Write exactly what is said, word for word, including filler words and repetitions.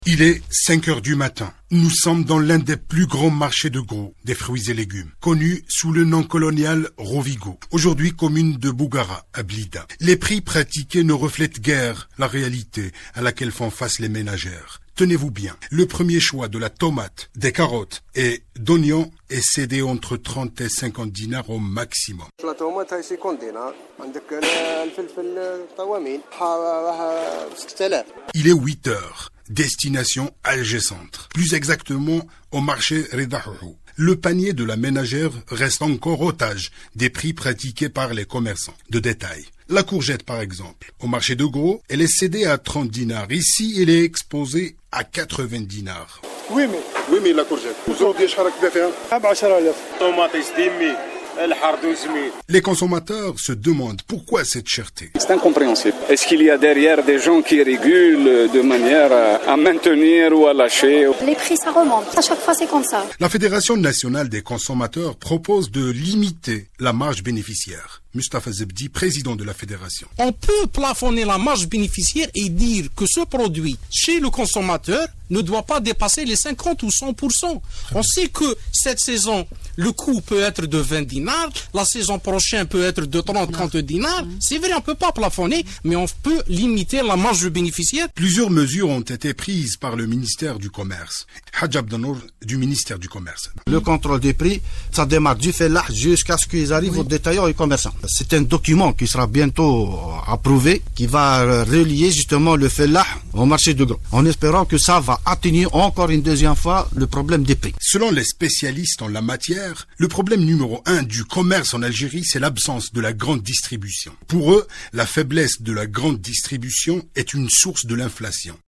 Il est cinq heures du matin. Nous sommes dans l'un des plus grands marchés de gros des fruits et légumes, connu sous le nom colonial Rovigo, aujourd'hui commune de Bougara, à Blida. Les prix pratiqués ne reflètent guère la réalité à laquelle font face les ménagères. Tenez-vous bien, le premier choix de la tomate, des carottes et d'oignons est cédé entre trente et cinquante dinars au maximum. La tomate هاي cinquante dinars. عندك الفلفل طوامين ستة آلاف. Il est huit heures. Destination Alger Centre, plus exactement au marché Redahou. Le panier de la ménagère reste encore otage des prix pratiqués par les commerçants de détail. La courgette, par exemple, au marché de gros, elle est cédée à trente dinars. Ici, elle est exposée à quatre-vingts dinars. Oui, mais oui, mais la courgette. Aujourd'hui, je vais faire عشرة آلاف. Tomate ستمية. Les consommateurs se demandent pourquoi cette cherté. C'est incompréhensible. Est-ce qu'il y a derrière des gens qui régulent de manière à maintenir ou à lâcher? Les prix, ça remonte. À chaque fois, c'est comme ça. La Fédération nationale des consommateurs propose de limiter la marge bénéficiaire. Mustafa Zebdi, président de la fédération. On peut plafonner la marge bénéficiaire et dire que ce produit, chez le consommateur, ne doit pas dépasser les cinquante ou cent pour cent. On sait que cette saison, le coût peut être de vingt dinars, la saison prochaine peut être de trente à trente dinars. C'est vrai, on ne peut pas plafonner, mais on peut limiter la marge bénéficiaire. Plusieurs mesures ont été prises par le ministère du Commerce. Hadj Abdanour du ministère du Commerce. Le contrôle des prix, ça démarre du fellah jusqu'à ce qu'ils arrivent oui. aux détaillants et commerçants. C'est un document qui sera bientôt approuvé, qui va relier justement le fellah au marché de gros, en espérant que ça va atténuer encore une deuxième fois le problème des prix. Selon les spécialistes en la matière, le problème numéro un du commerce en Algérie, c'est l'absence de la grande distribution. Pour eux, la faiblesse de la grande distribution est une source de l'inflation.